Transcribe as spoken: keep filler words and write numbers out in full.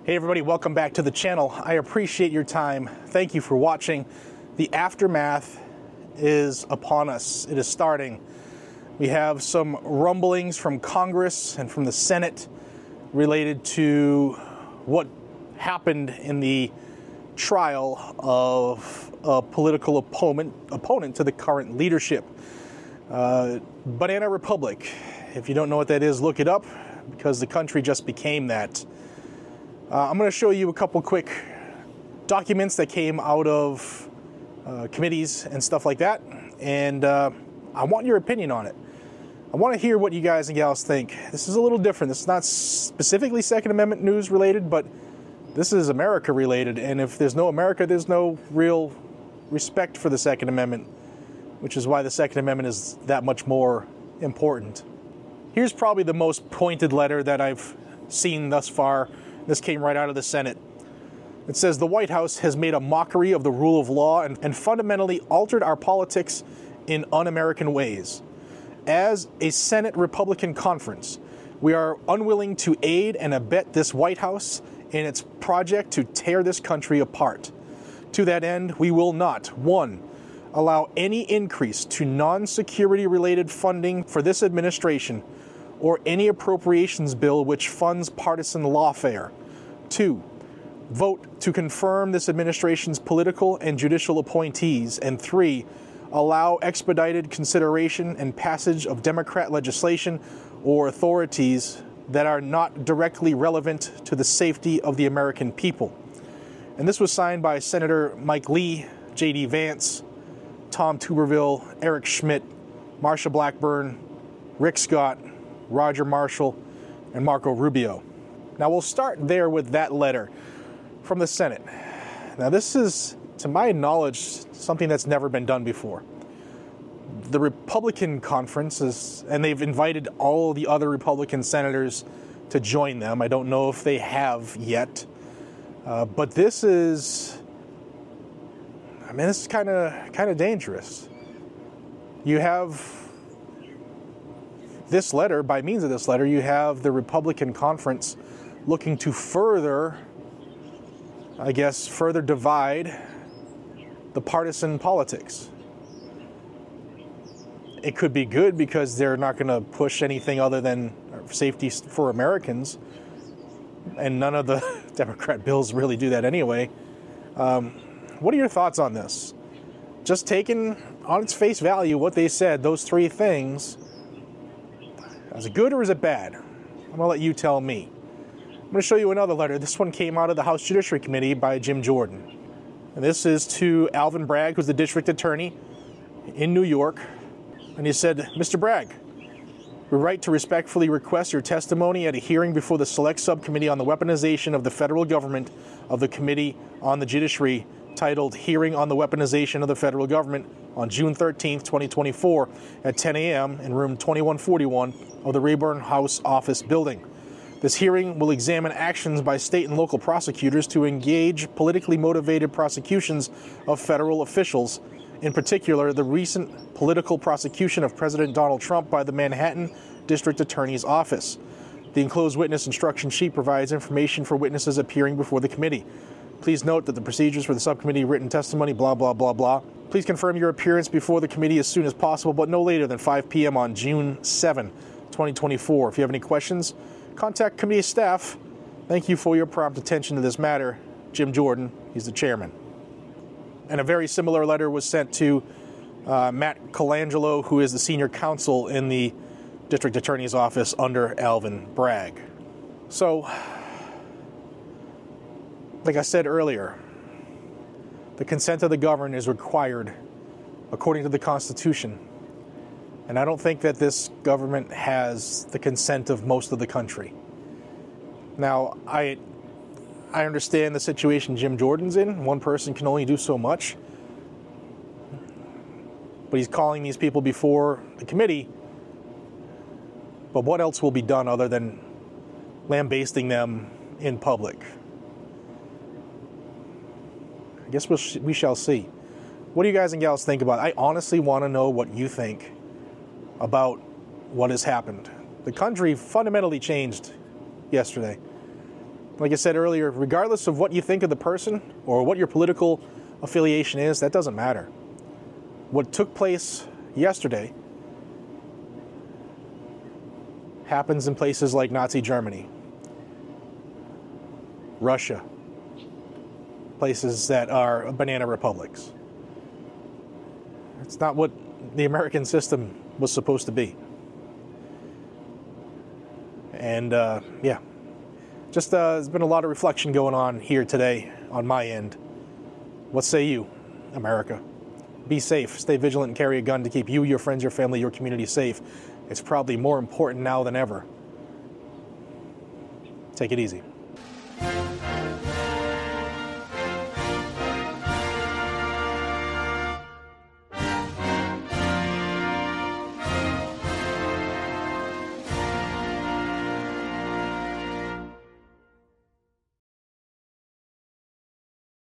Hey everybody, welcome back to the channel. I appreciate your time. Thank you for watching. The aftermath is upon us. It is starting. We have some rumblings from Congress and from the Senate related to what happened in the trial of a political opponent, opponent to the current leadership. Uh, Banana Republic. If you don't know what that is, look it up, because the country just became that. Uh, I'm going to show you a couple quick documents that came out of uh, committees and stuff like that, and uh, I want your opinion on it. I want to hear what you guys and gals think. This is a little different. This is not specifically Second Amendment news related, but this is America related, and if there's no America, there's no real respect for the Second Amendment, which is why the Second Amendment is that much more important. Here's probably the most pointed letter that I've seen thus far. This came right out of the Senate. It says, the White House has made a mockery of the rule of law and, and fundamentally altered our politics in un-American ways. As a Senate Republican conference, we are unwilling to aid and abet this White House in its project to tear this country apart. To that end, we will not, one, allow any increase to non-security related funding for this administration or any appropriations bill which funds partisan lawfare. Two, vote to confirm this administration's political and judicial appointees. And three, allow expedited consideration and passage of Democrat legislation or authorities that are not directly relevant to the safety of the American people. And this was signed by Senator Mike Lee, J D Vance, Tom Tuberville, Eric Schmidt, Marsha Blackburn, Rick Scott, Roger Marshall, and Marco Rubio. Now we'll start there with that letter from the Senate. Now this is, to my knowledge, something that's never been done before. The Republican conference is, and they've invited all the other Republican senators to join them. I don't know if they have yet, uh, but this is, I mean, this is kind of kind of dangerous. You have this letter, by means of this letter, you have the Republican conference looking to further, I guess, further divide the partisan politics. It could be good because they're not going to push anything other than safety for Americans, and none of the Democrat bills really do that anyway. Um, what are your thoughts on this? Just taking on its face value what they said, those three things, is it good or is it bad? I'm going to let you tell me. I'm going to show you another letter. This one came out of the House Judiciary Committee by Jim Jordan. And this is to Alvin Bragg, who's the district attorney in New York. And he said, Mister Bragg, we write to respectfully request your testimony at a hearing before the Select Subcommittee on the Weaponization of the Federal Government of the Committee on the Judiciary, titled Hearing on the Weaponization of the Federal Government, on June thirteenth, twenty twenty-four at ten a.m. in room twenty-one forty-one of the Rayburn House Office Building. This hearing will examine actions by state and local prosecutors to engage politically motivated prosecutions of federal officials, in particular the recent political prosecution of President Donald Trump by the Manhattan District Attorney's Office. The enclosed witness instruction sheet provides information for witnesses appearing before the committee. Please note that the procedures for the subcommittee written testimony, blah, blah, blah, blah. Please confirm your appearance before the committee as soon as possible, but no later than five p.m. on June seventh, twenty twenty-four. If you have any questions, contact committee staff. Thank you for your prompt attention to this matter. Jim Jordan, he's the chairman. And a very similar letter was sent to uh, Matt Colangelo, who is the senior counsel in the district attorney's office under Alvin Bragg. So, like I said earlier, the consent of the governed is required according to the Constitution. And I don't think that this government has the consent of most of the country. Now, I I understand the situation Jim Jordan's in. One person can only do so much. But he's calling these people before the committee. But what else will be done other than lambasting them in public? I guess we'll sh- we shall see. What do you guys and gals think about it? I honestly want to know what you think about what has happened. The country fundamentally changed yesterday. Like I said earlier, regardless of what you think of the person or what your political affiliation is, that doesn't matter. What took place yesterday happens in places like Nazi Germany, Russia, places that are banana republics. It's not what the American system was supposed to be. And uh, yeah, just uh, there's been a lot of reflection going on here today on my end. What say you, America? Be safe, stay vigilant, and carry a gun to keep you, your friends, your family, your community safe. It's probably more important now than ever. Take it easy.